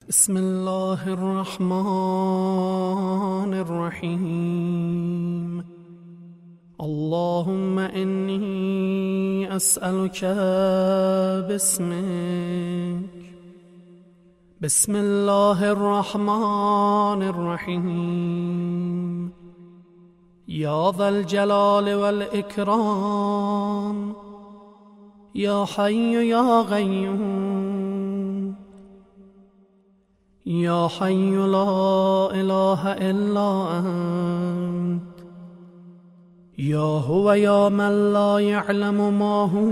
بسم الله الرحمن الرحيم. اللهم إني أسألك باسمك. بسم الله الرحمن الرحيم. يا ذا الجلال والإكرام، يا حي يا قيوم، يا حي لا إله إلا أنت، يا هو يا من لا يعلم ما هو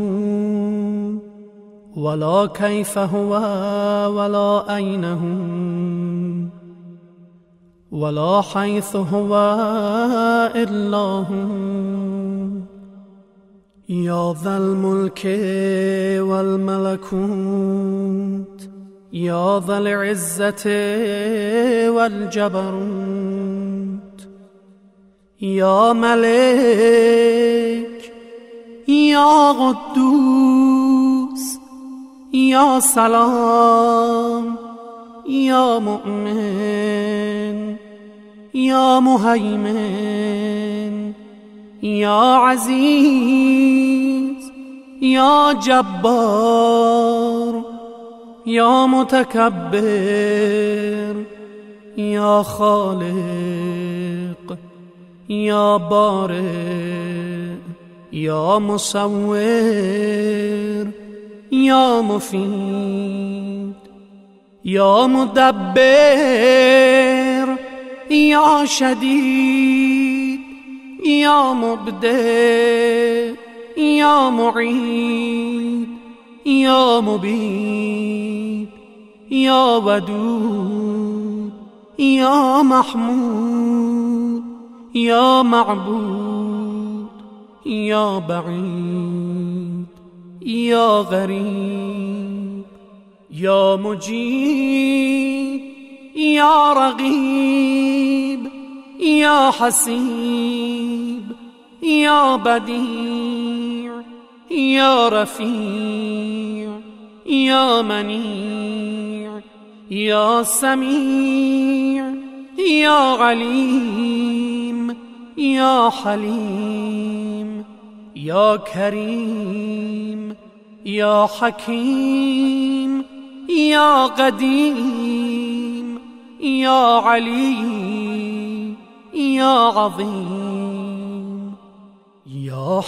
ولا كيف هو ولا أين هو ولا حيث هو إلا هو، يا ذا الملك والملكوت، يا ذا العزة والجبروت، يا ملك، يا قدوس، يا سلام، يا مؤمن، يا مهيمن، يا عزيز، يا جبار، يا متكبر، يا خالق، يا بارئ، يا مصور، يا مفيد، يا مدبر، يا شديد، يا مبدئ، يا معيد، يا مبيد، يا ودود، يا محمود، يا معبود، يا بعيد، يا غريب، يا مجيب، يا رقيب، يا حسيب، يا بديع، يا رفيع، يا منيع، يا سميع، يا عليم، يا حليم، يا كريم، يا حكيم، يا قديم، يا علي، يا عظيم، يا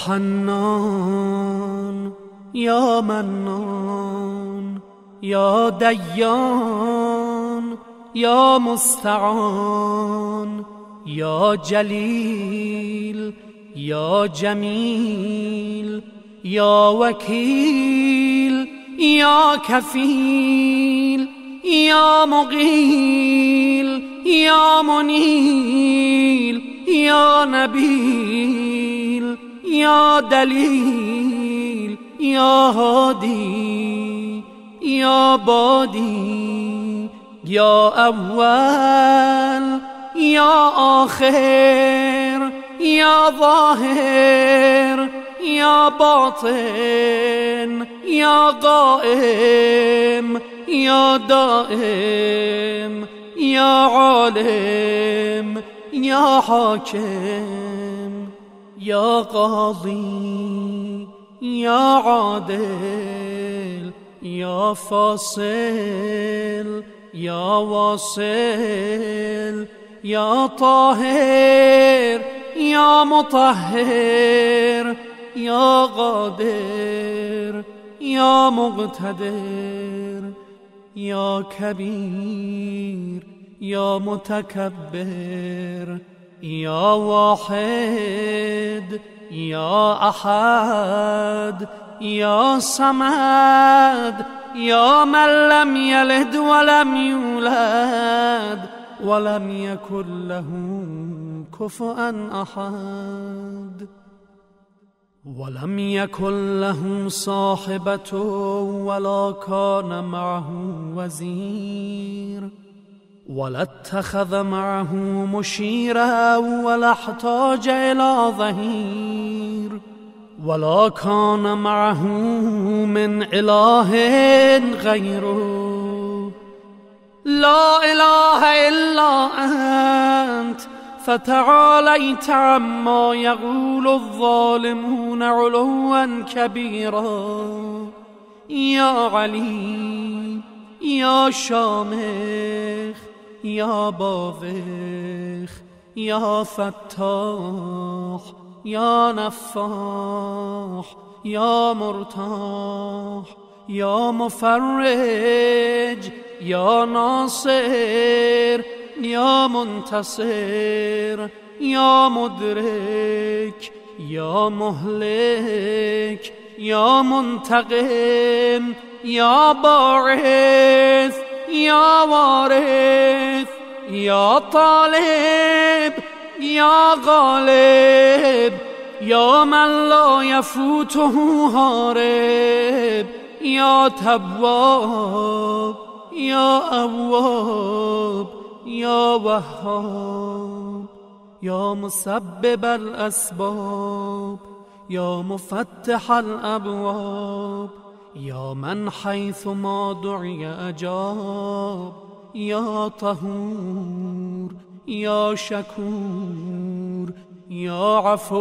حنان، يا منان، يا ديان، يا مستعان، يا جليل، يا جميل، يا وكيل، يا كفيل، يا مقيل، يا منيل، يا نبيل، يا دليل، يا هادي، يا بادي، يا أول، يا آخر، يا ظاهر، يا باطن، يا قائم، يا دائم، يا عالم، يا حاكم، يا قاضي، يا عادل، يا فاصل، يا واصل، يا طاهر، يا مطهر، يا قادر، يا مقتدر، يا كبير، يا متكبر، يا واحد، يا أحد، يا صمد، يا من لم يلد ولم يولد ولم يكن له كفؤا أحد، ولم يكن له صاحبة ولا كان معه وزير، ولا اتخذ معه مشيرا ولا احتاج إلى ظهير، ولا كان معه من إله غيره، لا إله إلا أنت فتعاليت عما يقول الظالمون علوا كبيرا. يا علي يا شامخ يا باوخ يا فتاح يا نفاح يا مرتاح يا مفرج يا ناصر يا منتصر يا مدرك يا مهلك يا منتقم يا باعث يا وارث يا طالب يا غالب يا من لا يفوته هارب يا تواب يا أواب يا وهاب يا مسبب الأسباب يا مفتح الأبواب يا من حيث ما دعي أجاب يا طهور يا شكور يا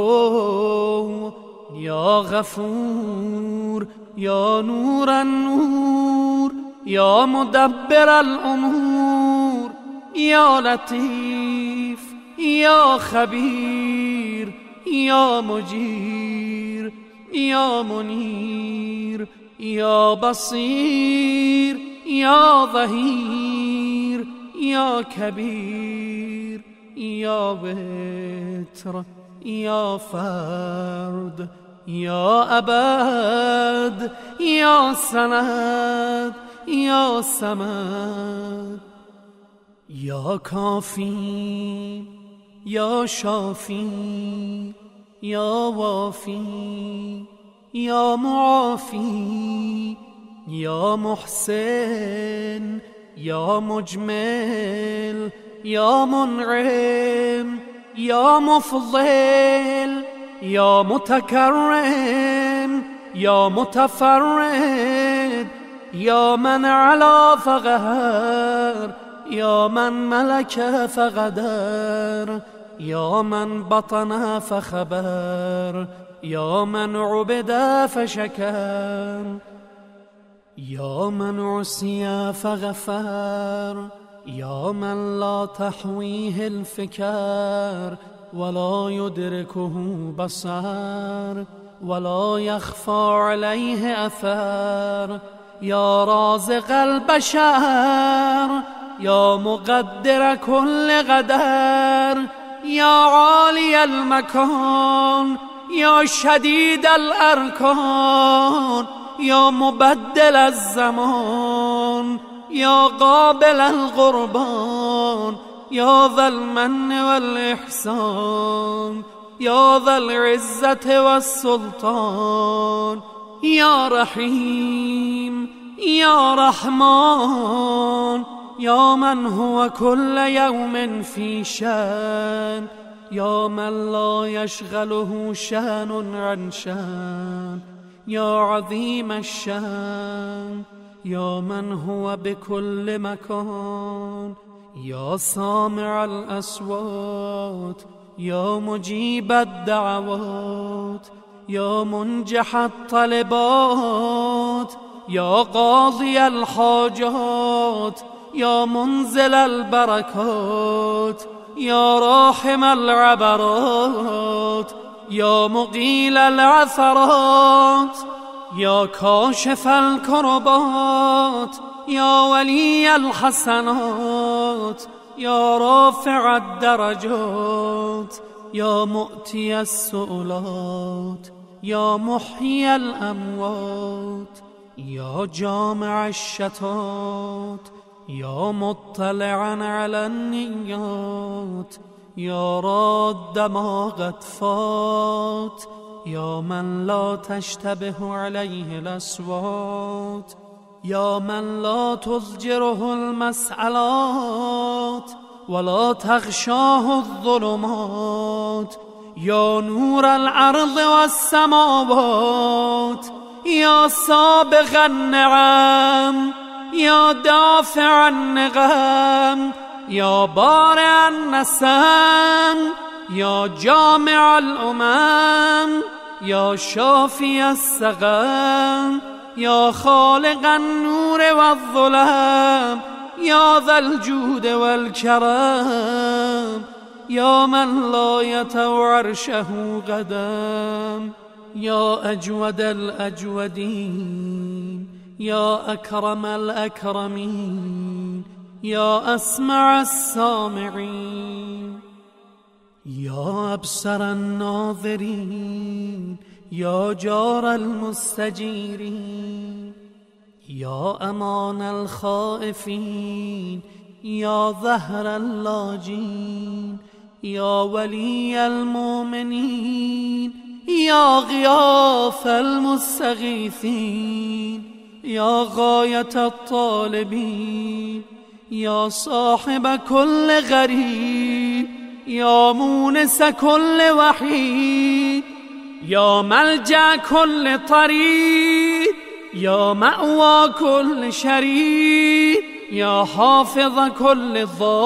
عفو يا غفور يا نور النور يا مدبر الأمور يا لطيف يا خبير يا مجير يا منير يا بصير يا ظهير يا كبير يا وتر يا فرد يا أبد يا سند يا سمد يا كافي يا شافي يا وافي يا معافي يا محسن يا مجمل يا منعم يا مفضل يا متكرم يا متفرد يا من علا فقهر يا من ملك فقدر يا من بطن فخبر يا من عبد فشكر يا من عصي فغفر يا من لا تحويه الفكر ولا يدركه بصر ولا يخفى عليه أثر يا رازق البشر يا مقدر كل قدر يا عالي المكان يا شديد الأركان يا مبدل الزمان يا قابل القربان يا ذا المن والإحسان يا ذا العزة والسلطان يا رحيم يا رحمن يا من هو كل يوم في شان يا من لا يشغله شان عن شان يا عظيم الشان يا من هو بكل مكان يا سامع الأصوات يا مجيب الدعوات يا منجح الطلبات يا قاضي الحاجات يا منزل البركات يا راحم العبرات يا مقيل العثرات يا كاشف الكربات يا ولي الحسنات يا رافع الدرجات يا مؤتي السؤلات يا محيي الأموات يا جامع الشتات يا مطلعا على النيات يا راد ما قد فات يا من لا تشتبه عليه الأصوات يا من لا تضجره المسألات ولا تغشاه الظلمات يا نور الأرض والسماوات يا سابغ النعم یا دافع النقم یا بارع النسم یا جامع الامم یا شافی السقم یا خالق النور والظلم یا ذا الجود والكرم یا من لا یطأ عرشه قدم یا اجود الاجودین یا اکرم الاکرمین یا اسمع السامعین یا ابصر الناظرین یا جار المستجیرین یا امان الخائفین یا ظهر اللاجین یا ولی المؤمنین یا غیاث المستغیثین یا غایة الطالبین یا صاحب كل غریب یا مونس كل وحید یا ملجأ كل طریق یا مأوى كل شرید یا حافظ كل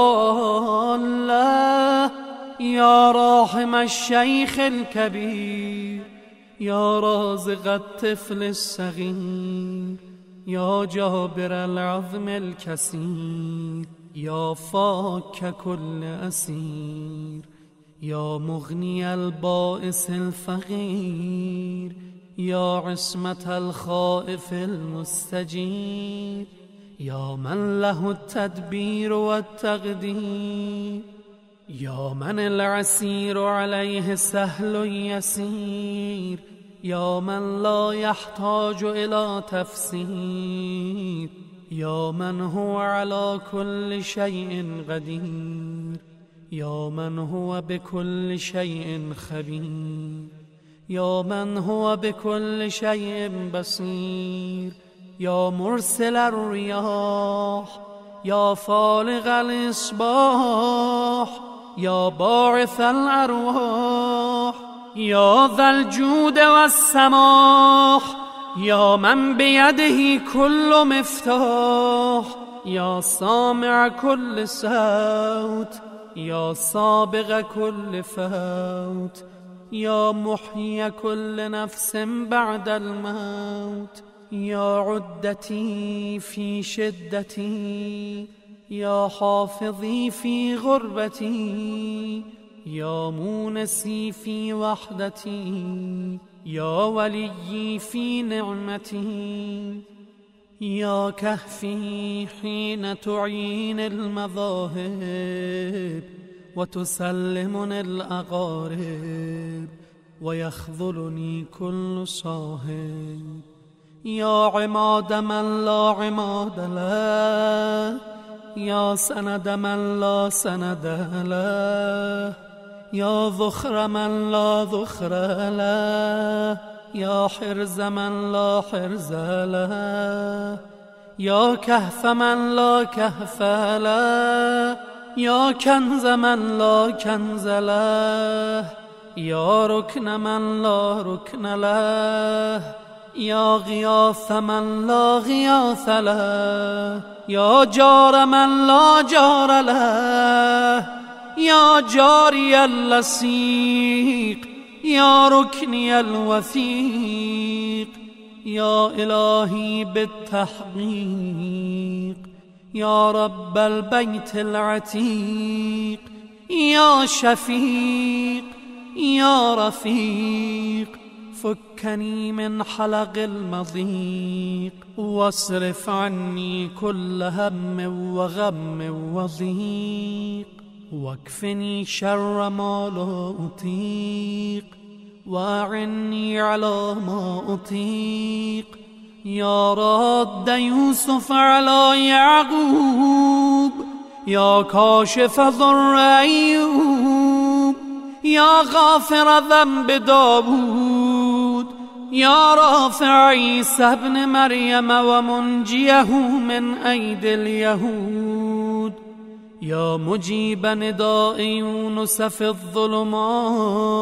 ضالة یا راحم الشیخ الكبیر یا رازق الطفل الصغیر یا جابر العظم الكسیر یا فاک كل اسیر یا مغنی البائس الفقیر یا عصمت الخائف المستجیر یا من له التدبیر والتقدیر یا من العسیر علیه سهل یسیر یا من لا یحتاج الى تفسیر یا من هو على كل شیء قدیر یا من هو بكل شیء خبیر یا من هو بكل شیء بصیر یا مرسل الریاح یا فالق الاصباح یا باعث الارواح یا ذا الجود والسماح یا من بیده كل مفتاح یا سامع كل صوت یا سابق كل فوت یا محیی كل نفس بعد الموت یا عدتی فی شدتی یا حافظی فی غربتی یا مونسی فی وحدتی یا ولیی فی نعمتی یا کهفی حین تعین المذاهب وتسلمني الأقارب ويخذلني كل صاحب یا عماد من لا عماد له یا سند من لا سند له یا ذخر من لا ذخر له یا حرز من لا حرز له یا کهف من لا کهف له یا کنز من لا کنز له یا رکن من لا رکن له یا غیاث من لا غیاث له یا جار من لا جار له یا جاری اللصیق یا رکنی الوثیق یا الهی بالتحقیق یا رب البیت العتیق یا شفیق یا رفیق فكني من حلق المضيق واصرف عني كل هم وغم وضيق واكفني شر ما لا أطيق واعني على ما أطيق يا راد يوسف على يعقوب يا كاشف ضر أيوب يا غافر ذنب داود يا رافع عيسى ابن مريم ومنجيه من أيدي اليهود يا مجيب نداء يونس في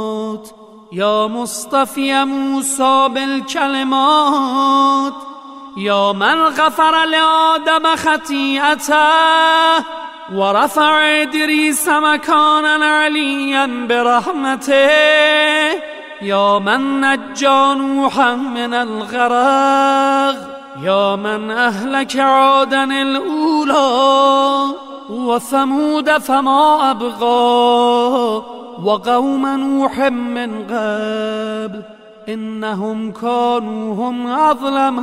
الظلمات يا مصطفي موسى بالكلمات یا من غفر لآدم خطیئته ورفع ادریس مکانا علیا برحمته، یا من نجا نوحا من الغرق، یا من اهلك عادا الاولی وثمود فما ابقى وقوم نوح من قبل انهم كانوا هم اظلم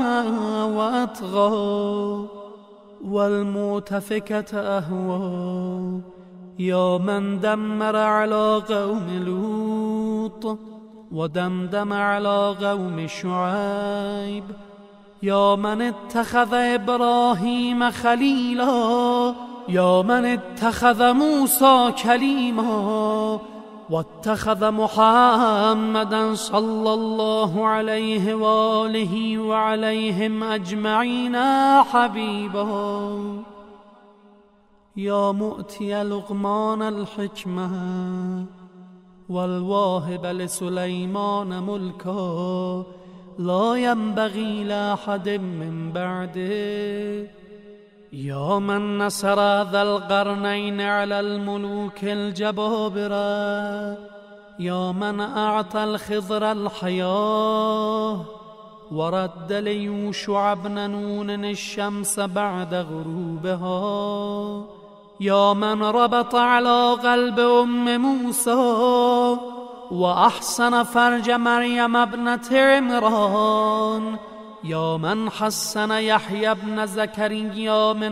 واطغى والمؤتفكة اهوى، یا من دمر على قوم لوط ودمدم على قوم شعيب، یا من اتخذ ابراهیم خلیلا، یا من اتخذ موسى کلیما، واتخذ محمدا صلى الله عليه وآله وعليهم أجمعين حبيبا، یا مؤتي لقمان الحكمة والواهب لسليمان ملكا لا ينبغي لأحد من بعده، یا من نصر ذا القرنين على الملوك الجبابرة، یا من اعطى الخضر الحياة ورد ليوشع بن نون الشمس بعد غروبها، یا من ربط على قلب موسى وأحسن فرج مريم ابنة عمران، یا من حسن يحيى بن زكريا من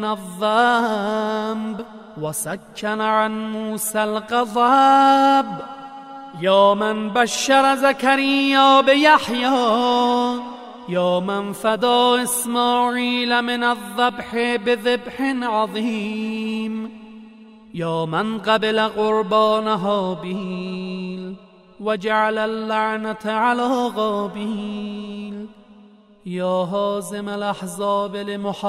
الذنب وسكن عن موسى الغضب، یا من بشر زكريا بيحيى، یا من فدى إسماعيل من الذبح بذبح عظيم، یا من قبل قربان هابيل وجعل اللعنة على قابيل، یا هازم الأحزاب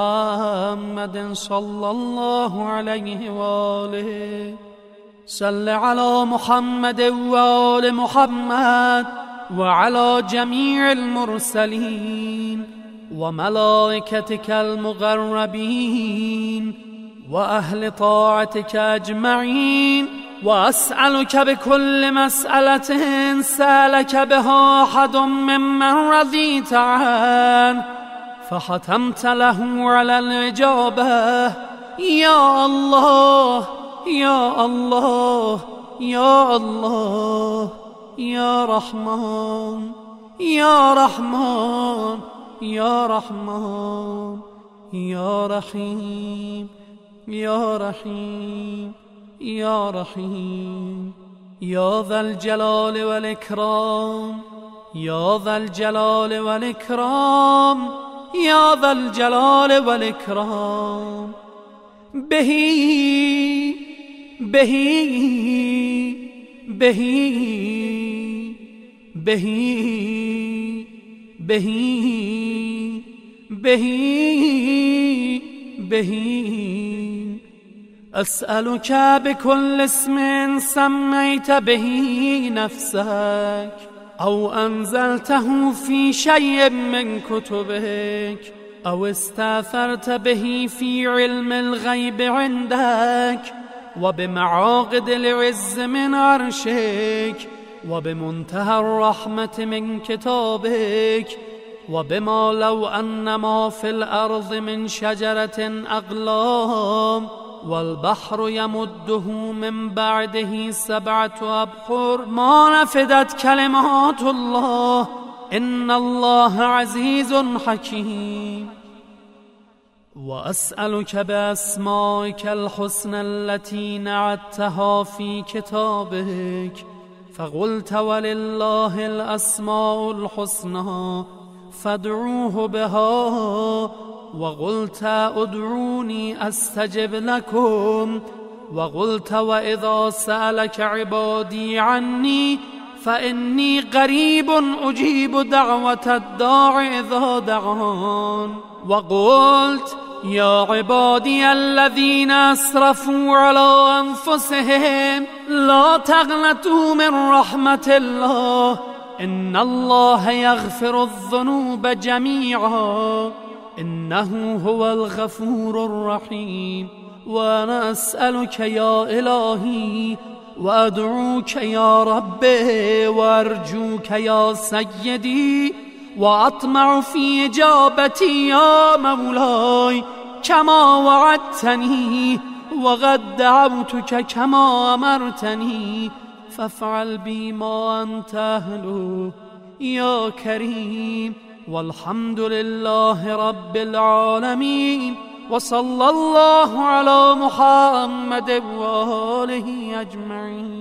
لمحمد صلى الله عليه وآله، صل على محمد وآل محمد وعلى جميع المرسلين وملائكتك المقربين وأهل طاعتك أجمعين، وأسألك بكل مسألة سألك بها أحد ممن رضيت عنه فختمت له على الإجابة، يا الله يا الله يا الله يا رحمن يا رحمن يا رحمن يا رحيم يا رحيم يا رحيم، يا ذا الجلال والإكرام يا ذا الجلال والإكرام يا ذا الجلال والإكرام، به به به به به به به أسألك بكل اسم سميت به نفسك أو أنزلته في شيء من كتبك أو استأثرت به في علم الغيب عندك وبمعاقد العز من عرشك وبمنتهى الرحمة من كتابك وبما لو أن ما في الأرض من شجرة أقلام والبحر يمده من بعده 7 أبحر ما نفدت كلمات الله إن الله عزيز حكيم. وأسألك بأسمائك الحسنى التي نعتها في كتابك فقلت ولله الأسماء الحسنى فادعوه بها وقلت ادعوني أستجب لكم وقلت وإذا سألك عبادي عني فإني قريب أجيب دعوة الداع إذا دعان وقلت يا عبادي الذين أسرفوا على أنفسهم لا تقنطوا من رحمة الله إن الله يغفر الذنوب جميعا إنه هو الغفور الرحيم. وأنا أسألك يا إلهي وأدعوك يا ربي وأرجوك يا سيدي وأطمع في إجابتي يا مولاي كما وعدتني، وقد دعوتك كما أمرتني، فافعل بي ما أنت أهله يا كريم. والحمد لله رب العالمين، وصلى الله على محمد وآله أجمعين.